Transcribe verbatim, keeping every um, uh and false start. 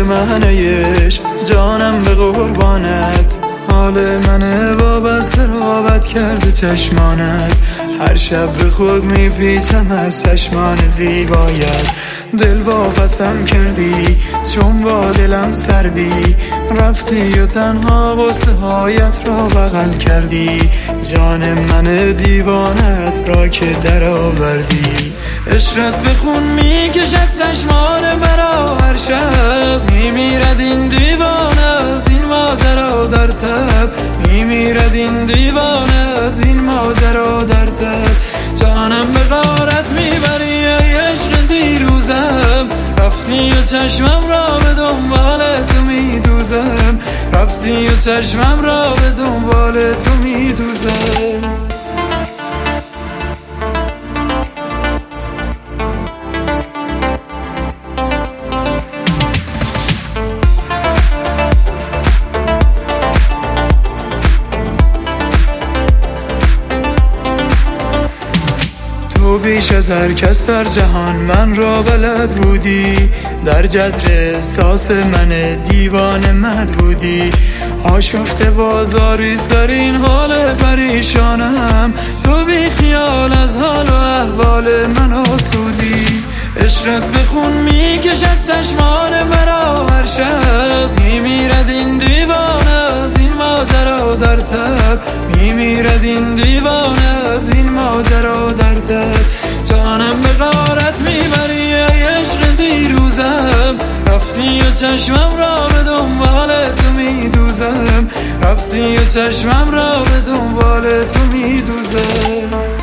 منش جانم به قربانت، حال منه وابسته رو بد کرده چشمانت. هر شب به خود میپیچم از چشمان زیبایت، دل واپسم کردی چون با دلم سردی، رفتی و تنها غصه هایت را بغل کردی، جان من دیوانت را که در آوردی. عشقت به خون میکشد چشمان مرا، هر شب میمیرد این دیوانه از این ماجرا در تب، میمیرد این دیوانه از این ماجرا در تب. جانم به غارت میبری ای عشق دیروزم، رفتی و چشمم را به دنبال تو میدوزم، رفتی و چشمم را به دنبال تو میدوزم. تو بیش از هر کس در جهان من را بلد بودی، در جذر احساس من دیوانه مد بودی. آشفته بازاریست در این حال پریشانم، تو بی خیال از حال و احوال من آسودی. عشقت به خون میکشد چشمان مرا، هر شب میمیرد این دیوانه از این ماجرا در تب، میمیرد این دیوانه از این ماجرا در تب. جانم به غارت میبری ای عشق دیروزم، رفتی و چشمم را به دنبال تو میدوزم، رفتی و چشمم را به دنبال تو میدوزم.